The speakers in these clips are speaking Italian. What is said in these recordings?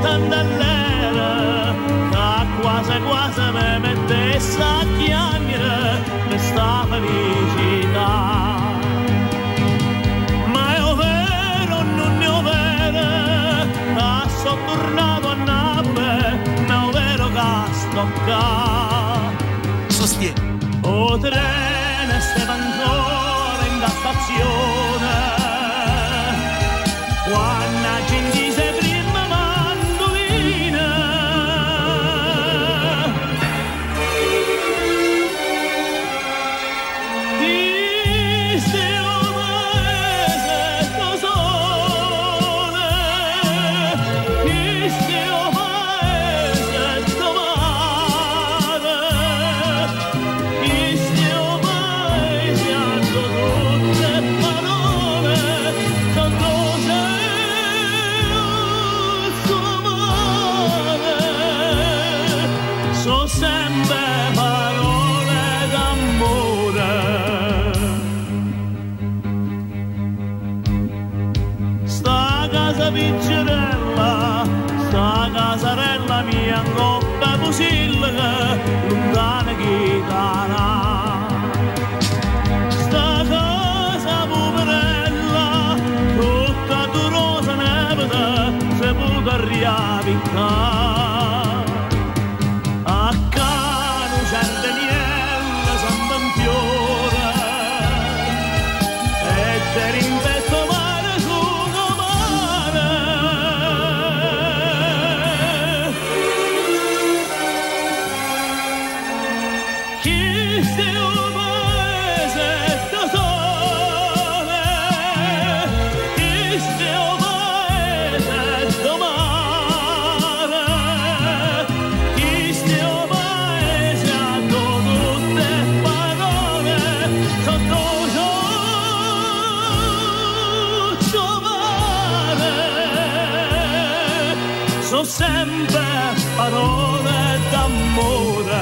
tandellera, che quasi quasi mi mettesse a chiagnere questa felicità. Ma è vero, non è vero, che sono tornato a Napoli, ma è vero che sto qua. Sostieni. O treno stava ancora in da stazione, quando la gente si prima mandolina. Questo è un paese da sole, questo è un paese da mare, questo è un paese hanno tutte parole, sono so sempre parole d'amore. Sta casa piccerella, sta casarella mia in coppa pusilla, lontana chitarra. Sta casa poverella, tutta durosa nevada, se può riaviccare. Sempre parole d'amore.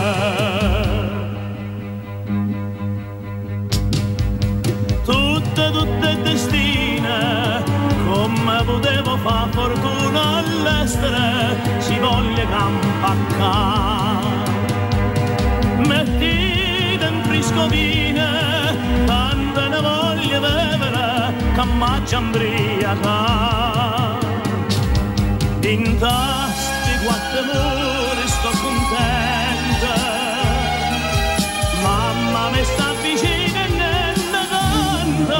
Tutte destine, come potevo far fortuna all'estero, si voglia campaccare. Mettite in friscovine, tanta ne voglia bevere, che m'accia imbriaca. In tasti quattro muri sto contenta, mamma mi sta vicina e ne canta.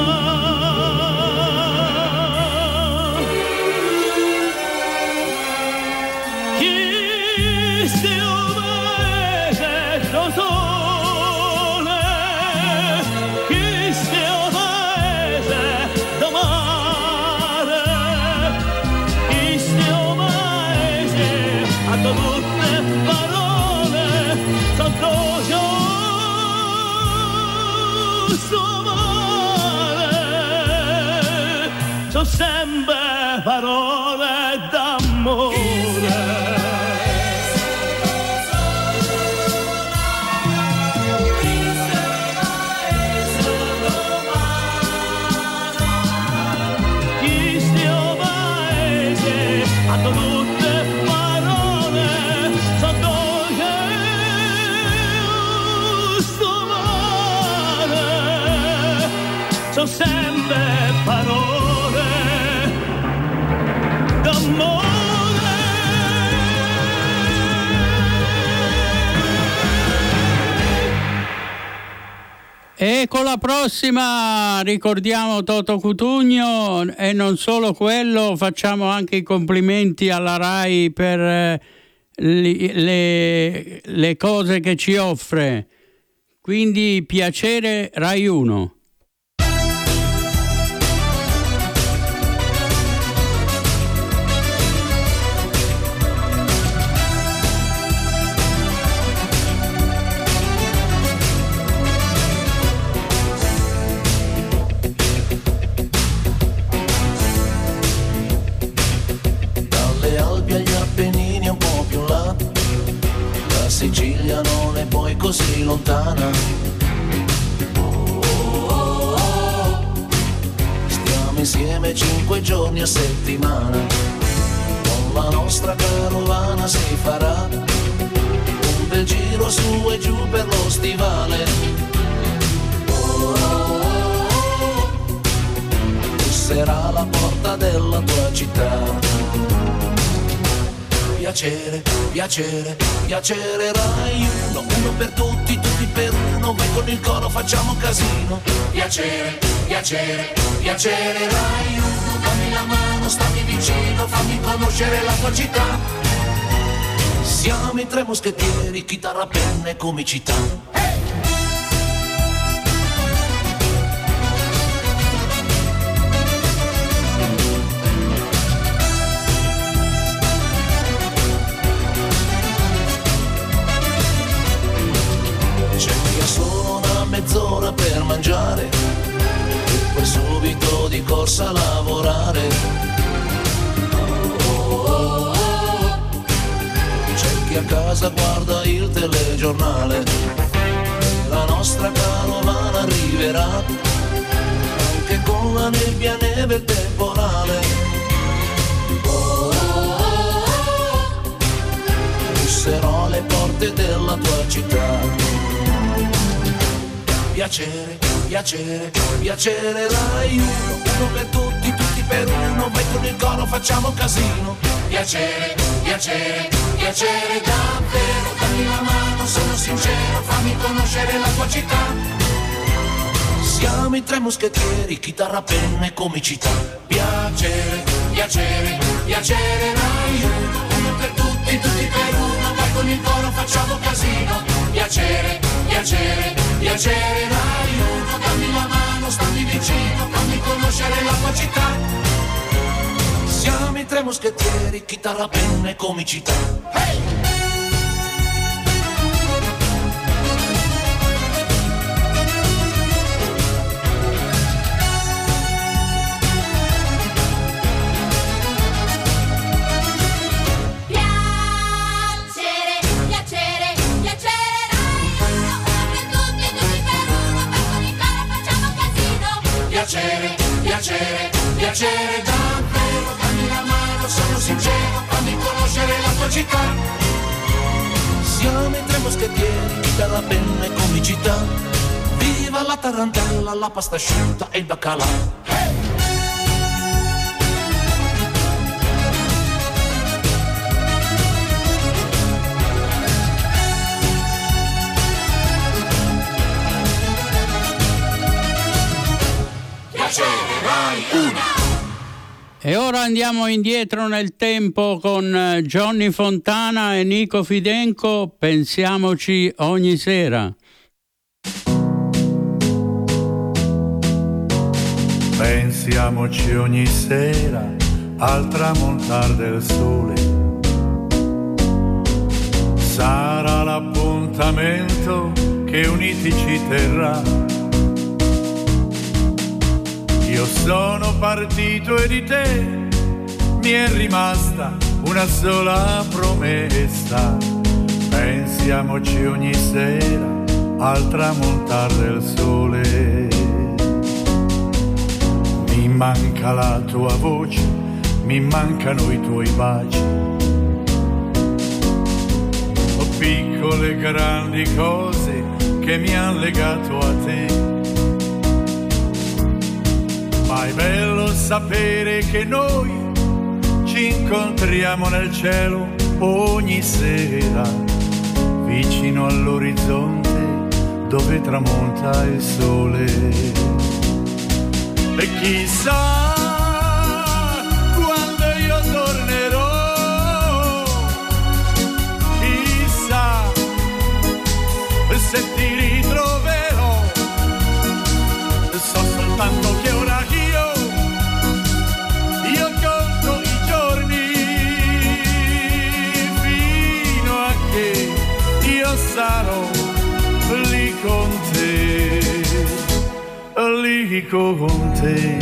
Chi stia paese da sole, chi stia paese da mare, chi stia tutte parole sotto giusto mare, sono sempre parole d'amore. Sono sempre parole d'amore. E con la prossima ricordiamo Toto Cutugno e non solo quello, facciamo anche i complimenti alla RAI per le cose che ci offre. Quindi piacere Rai 1. Sicilia non è poi così lontana. Stiamo insieme 5 giorni a settimana. Con la nostra carovana si farà un bel giro su e giù per lo stivale. Busserà alla porta della tua città. Piacere, piacere, piacere Rai Uno, uno per tutti, tutti per uno, vai con il coro facciamo casino. Piacere, piacere, piacere Rai Uno, dammi la mano, stammi vicino, fammi conoscere la tua città. Siamo i tre moschettieri, chitarra, penna e comicità. Mezz'ora per mangiare e poi subito di corsa a lavorare. C'è chi a casa guarda il telegiornale. La nostra carovana arriverà anche con la nebbia, neve e il temporale. Busserò alle porte della tua città. Piacere, piacere, piacere Rai Uno, uno per tutti, tutti per uno, vai con il coro facciamo casino. Piacere, piacere, piacere davvero, dammi la mano, sono sincero, fammi conoscere la tua città. Siamo i tre moschettieri, chitarra, penna e comicità. Piacere, piacere, piacere Rai Uno, uno per tutti, tutti per uno, vai con il coro facciamo casino. Piacere, piacere, piacere Rai Uno, dammi la mano, stammi vicino, fammi conoscere la tua città. Siamo i tre moschettieri, chitarra, penna e comicità. Hey! Piacere, piacere, piacere davvero, dammi la mano, sono sincero, fammi conoscere la tua città. Siamo i tre moschettieri, chitarra, penna e comicità. Viva la tarantella, la pasta asciutta e il baccalà. Hey! E ora andiamo indietro nel tempo con Johnny Fontana e Nico Fidenco, pensiamoci ogni sera. Pensiamoci ogni sera al tramontar del sole. Sarà l'appuntamento che uniti ci terrà. Io sono partito e di te mi è rimasta una sola promessa. Pensiamoci ogni sera al tramontar del sole. Mi manca la tua voce, mi mancano i tuoi baci. Oh, piccole grandi cose che mi han legato a te. Ma è bello sapere che noi ci incontriamo nel cielo ogni sera, vicino all'orizzonte dove tramonta il sole. E chissà quando io tornerò, chissà se ti ritroverò. So soltanto che ora io conto i giorni fino a che io sarò lì con te, lì con te.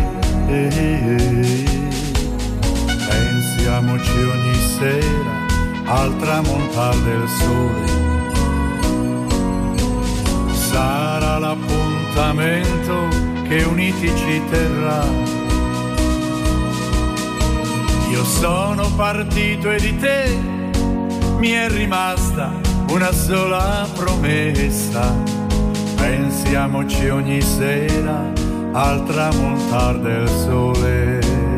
Pensiamoci ogni sera al tramontar del sole. Sarà l'appuntamento che uniti ci terrà. Io sono partito e di te mi è rimasta una sola promessa. Pensiamoci ogni sera al tramontar del sole.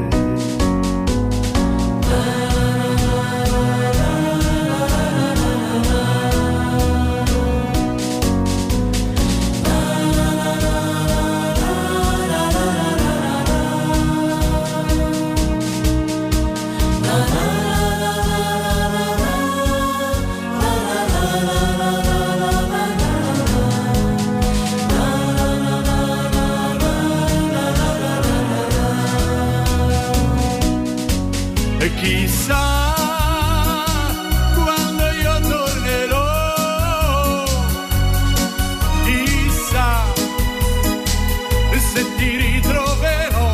E chissà quando io tornerò, chissà se ti ritroverò.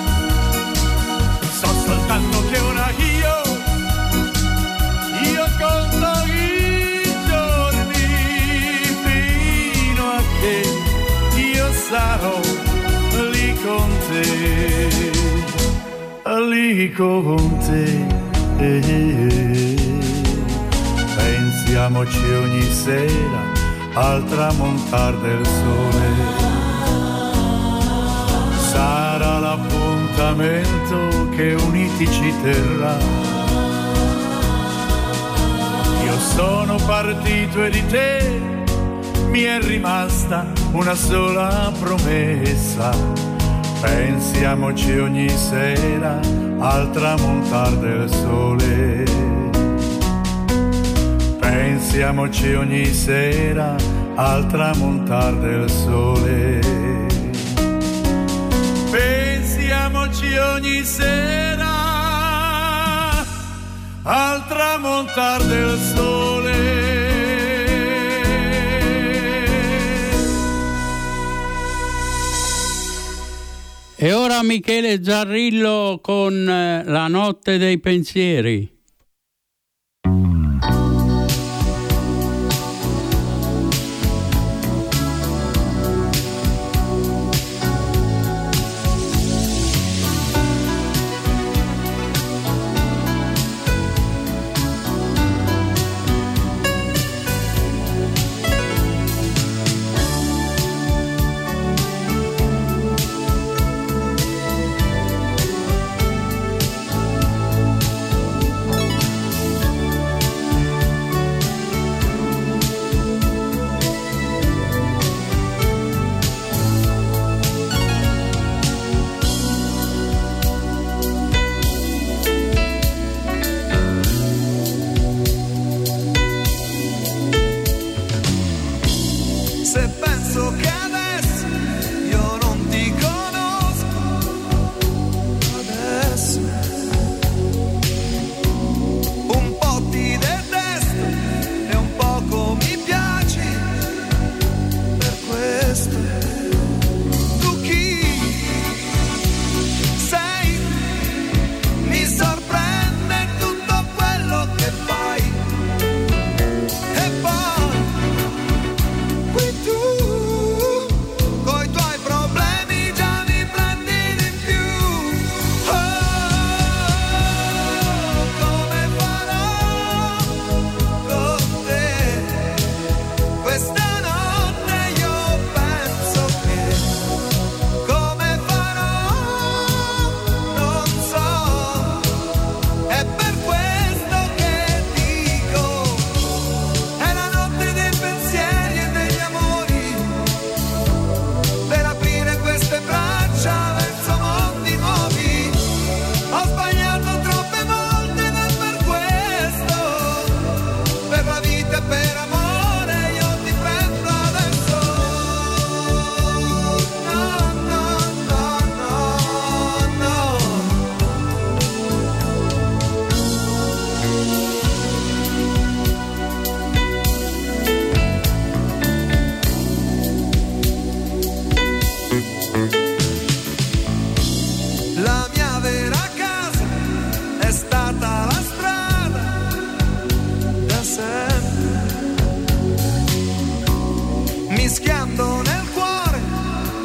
So soltanto che ora io conto i giorni fino a che io sarò lì con te. Lì con te, pensiamoci ogni sera al tramontar del sole. Sarà l'appuntamento che uniti ci terrà. Io sono partito e di te mi è rimasta una sola promessa. Pensiamoci ogni sera al tramontar del sole. Pensiamoci ogni sera al tramontar del sole. Pensiamoci ogni sera al tramontar del sole. E ora Michele Zarrillo con La notte dei pensieri.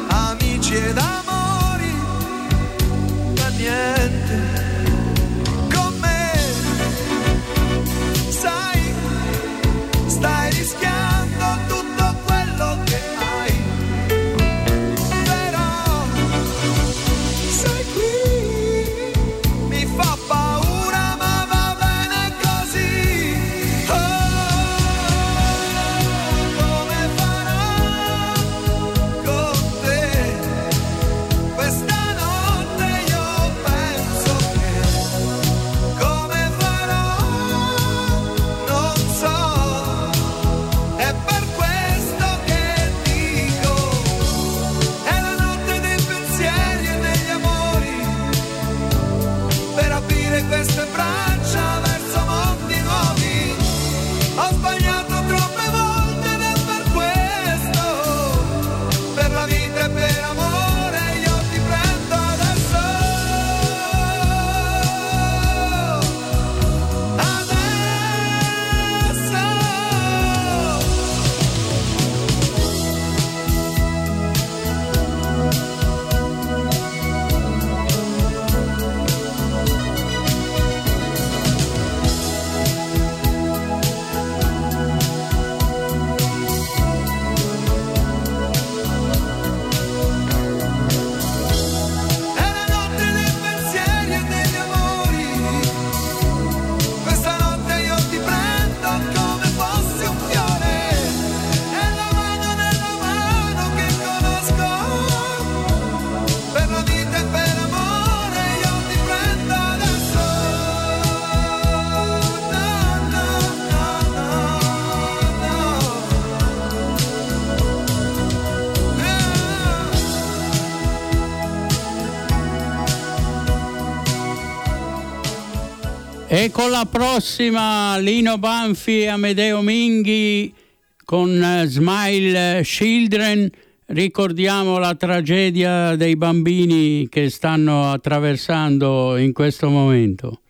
ed amori da niente. dite per amore io ti prendo adesso. E con la prossima Lino Banfi e Amedeo Minghi con Smile Children ricordiamo la tragedia dei bambini che stanno attraversando in questo momento.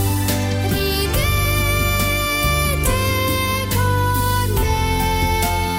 Ridete con me.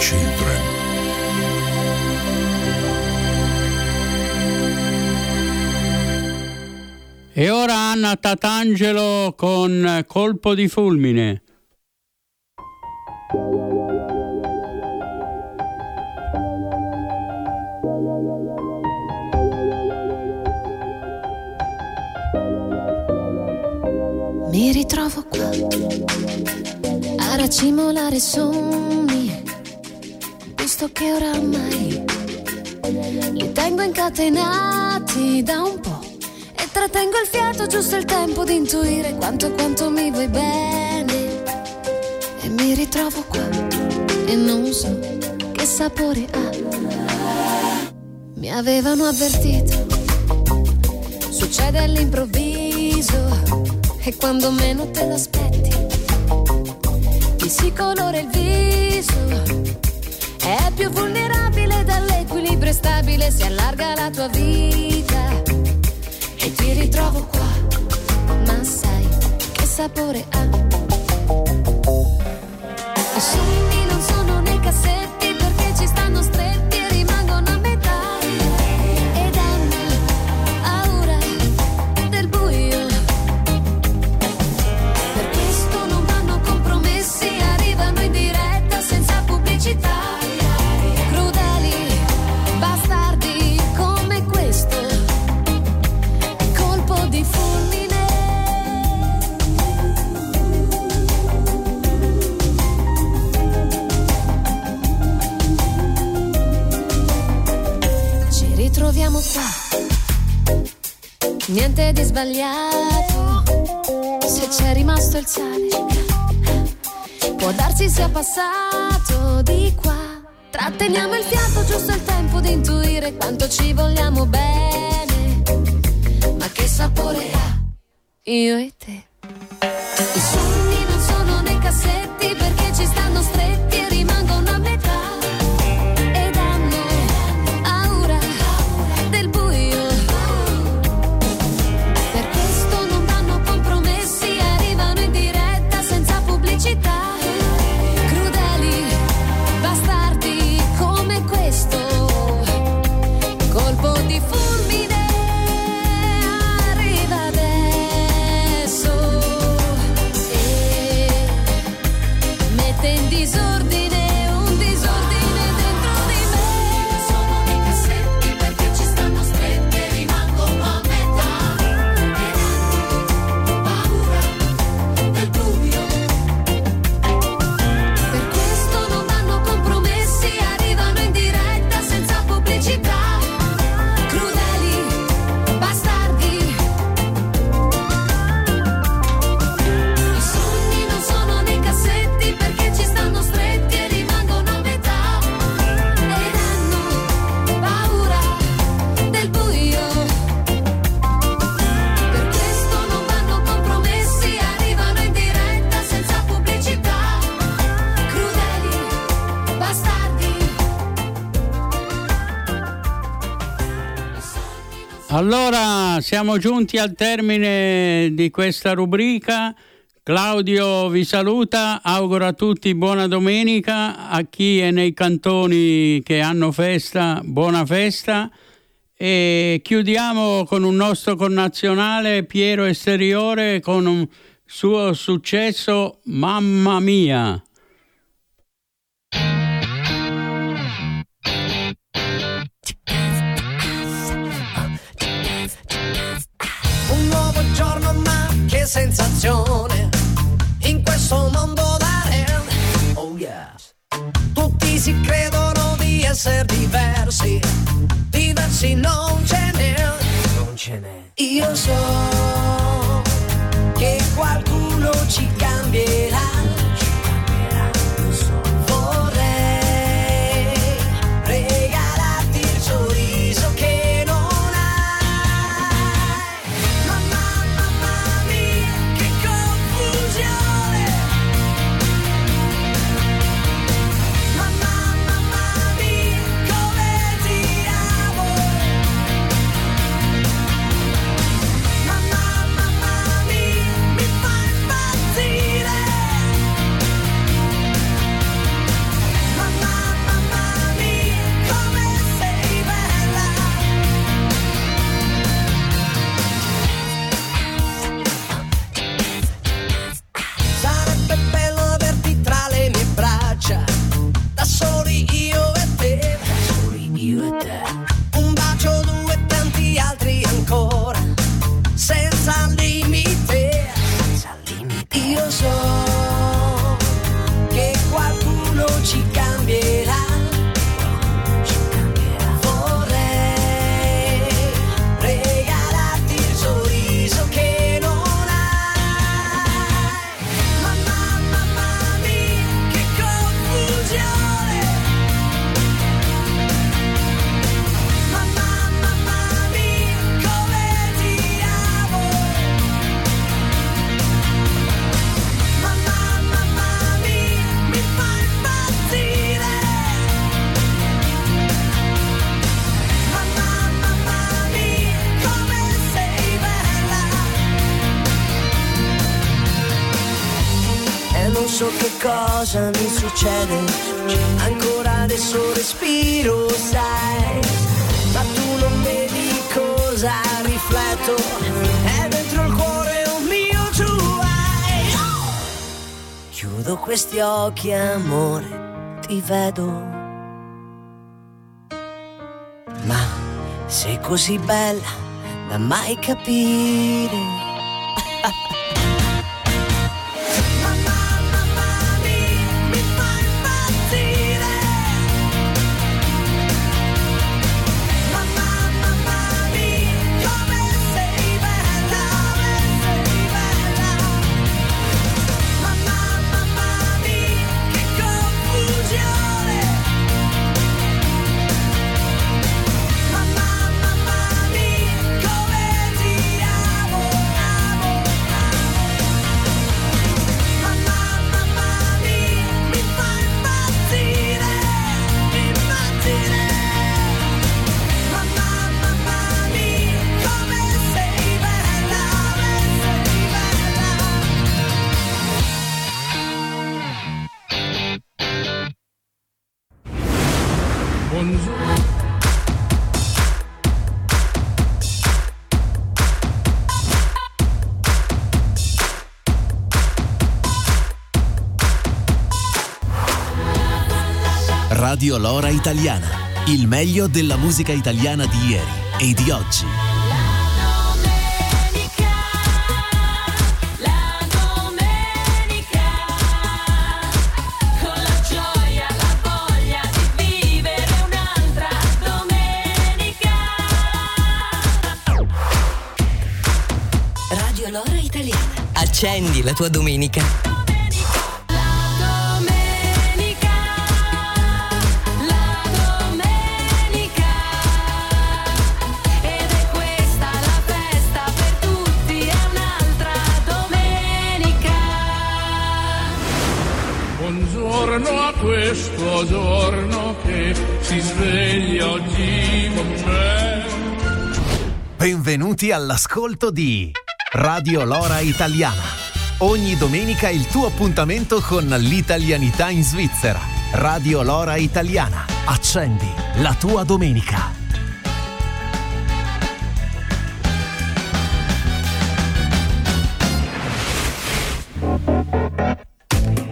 children. E ora Anna Tatangelo con Colpo di fulmine. Mi ritrovo qua a racimolare sogni, visto che oramai li tengo incatenati da un po' e trattengo il fiato, giusto il tempo di intuire quanto mi vuoi bene. E mi ritrovo qua e non so che sapore ha. Mi avevano avvertito, succede all'improvviso e quando meno te l'aspetti ti si colora il viso, è più vulnerabile dall'equilibrio stabile, si allarga la tua vita e ti ritrovo qua, ma sai che sapore ha? I sogni non sono nei cassetti perché ci stanno stretti e rimangono a metà ed hanno paura del buio. Per questo non vanno compromessi, arrivano in diretta senza pubblicità. Crudeli, bastardi come questo, colpo di fulmine. Ci ritroviamo qua, niente di sbagliato, se c'è rimasto il sale può darsi sia passato di qua. Tratteniamo il fiato, giusto il tempo di intuire quanto ci vogliamo bene, ma che sapore ha io e te? I sogni non sono nei cassetti perché ci stanno stretti e rimangono a metà ed hanno paura del buio. Per questo non vanno compromessi, arrivano in diretta senza pubblicità. Crudeli, bastardi come questo, colpo di fulmine arriva adesso e mette in disordine un disordine dentro di me. Sono nei cassetti perché ci stanno stretti e rimangono a metà ed hanno paura del buio. Per questo non vanno compromessi, arrivano in diretta senza pubblicità. Crudeli, bastardi. I sogni non sono nei cassetti perché ci stanno stretti e rimangono a metà ed hanno paura del buio. Per questo non vanno compromessi, arrivano in diretta senza pubblicità. Crudeli, bastardi. Allora, siamo giunti al termine di questa rubrica. Claudio vi saluta, augura a tutti buona domenica, a chi è nei cantoni che hanno festa, buona festa, e chiudiamo con un nostro connazionale, Piero Esteriore, con un suo successo Mamma Mia. Un nuovo giorno, ma che sensazione in questo mondo d'arena. Oh yes. Tutti si credono di essere diversi, diversi non ce n'è. Non ce n'è. Io so che qualcuno ci cambierà. Vorrei regalarti il sorriso che non hai. Mamma mia, che confusione. non so che cosa mi succede, ancora adesso respiro, sai, ma tu non vedi cosa rifletto, è dentro il cuore un mio tu hai. Chiudo questi occhi, amore, ti vedo, ma sei così bella da mai capire. Radio Lora Italiana, il meglio della musica italiana di ieri e di oggi. La domenica, con la gioia, la voglia di vivere un'altra domenica. Radio Lora Italiana, accendi la tua domenica. Buongiorno a questo giorno che si sveglia oggi con me. Benvenuti all'ascolto di Radio Lora Italiana. Ogni domenica il tuo appuntamento con l'italianità in Svizzera. Radio Lora Italiana. Accendi la tua domenica.